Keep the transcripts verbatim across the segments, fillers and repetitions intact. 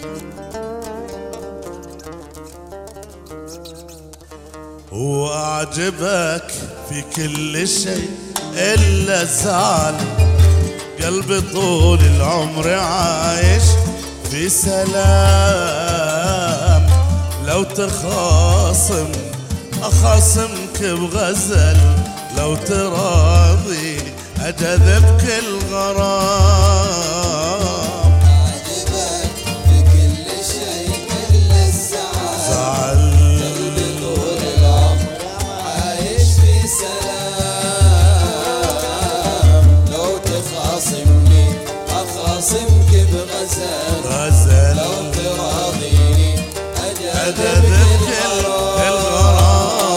وأعجبك في كل شيء إلا الزعل، قلبي طول العمر عايش في سلام. لو تخاصم أخاصمك بغزل، لو تراضيني أجذبك الغرام. أعجبك في كل شيء إلا الزعل، زعل قلبي طول العمر عايش في سلام. لو تخاصمني أخاصمك بغزل، غزل لو تراضيني أجذبك الغرام.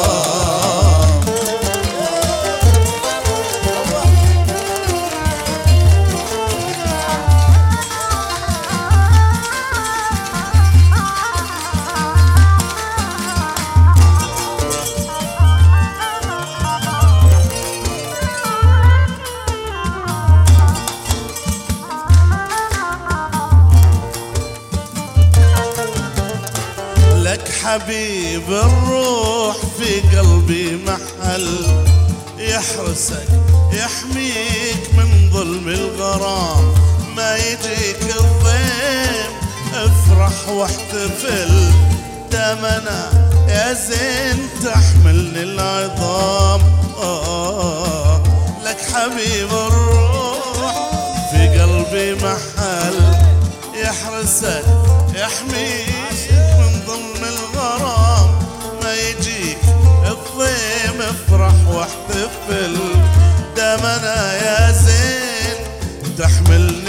لك حبيب الروح في قلبي محل، يحرسك يحميك من ظلم الغرام. ما يجيك الضيم افرح واحتفل، دامنا يا زين تحملني العظام. آه لك حبيب الروح في قلبي محل، يحرسك يحميك من ضمن الغرام. ما يجيك الضيم افرح واحتفل، دامنا يا زين تحملني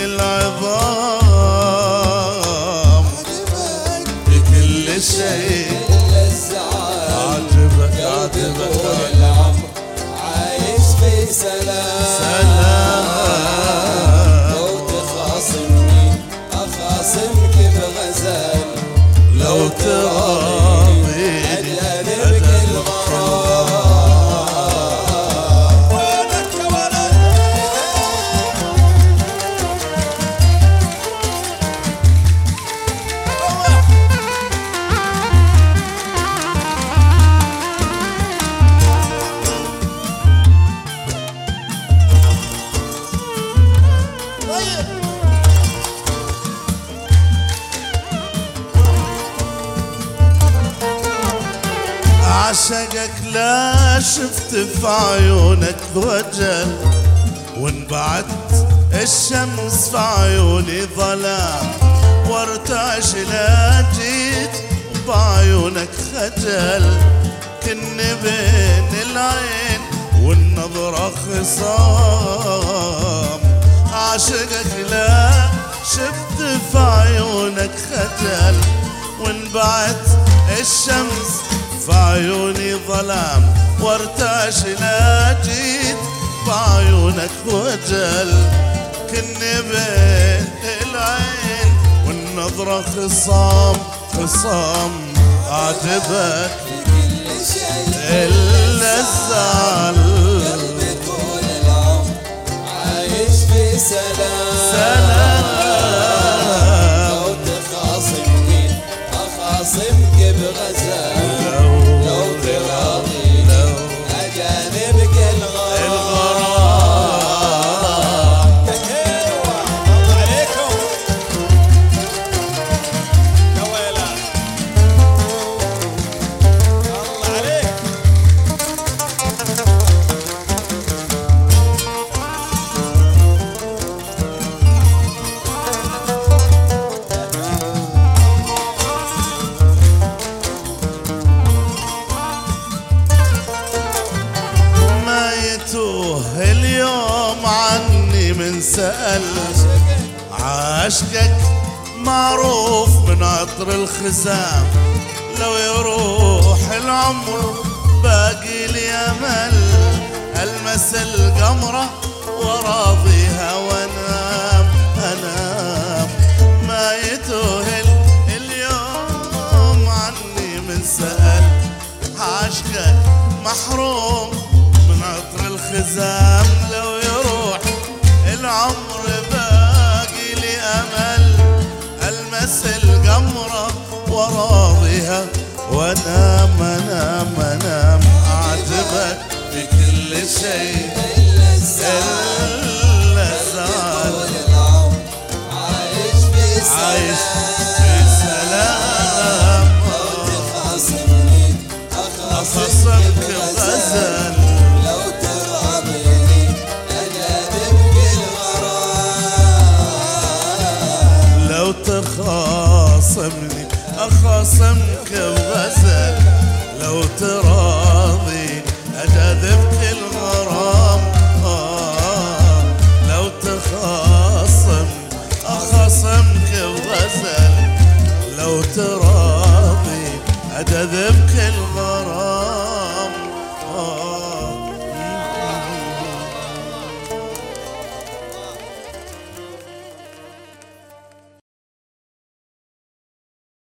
العظام. بكل شيء إلا الزعل، عجبك قلبي عجبك طول العمر عايش في سلام. سلام. لو تخاصمني أخاصمك بغزل، لو تراضيني أجذبك الغرام. وينك يا ولد؟ عشقك لا شفت في عيونك وجل، وانبعدت الشمس في عيوني ظلام. وارتعش لا جيت وبعيونك خجل، كن بين العين والنظرة خصام. عشقك لا شفت في عيونك خجل، وانبعدت الشمس في عيوني ظلام. وارتعش لا جيت بعيونك وجل، كن بين العين والنظرة خصام خصام. أعجبك في كل شيء إلا الزعل، قلبي طول العمر عايش في سلام. سلام. لو تخاصمني أخاصمك بغزل، لو تراضيني أجانبك الغرام. يا حلوة الله عليكم يا ويلة، الله عليك. اليوم عني من سأل، عاشقك معروف من عطر الخزام. لو يروح العمر باقي لي امل، المس القمرة وراضيها وانام انام. ما يتوهل اليوم عني من سأل، عاشقك محروم من عطر الخزام. لو يروح العمر باقي لي امل، المس المس القمرة وراضيها وانام انام انام اعجبك في كل شيء إلا السعادة الا السعادة طول العمر عايش في عايش سلام في سلام لو تخاصمني أخاصمك أخصمك بغزل بغزل لو تراضيني أنا نبكي الغرام لو تخاصمني أخاصمك بغزل لو تراضي أجاذبك الغرام آه لو تخاصم أخاصمك بغزل لو تراضي أجاذبك الغرام آه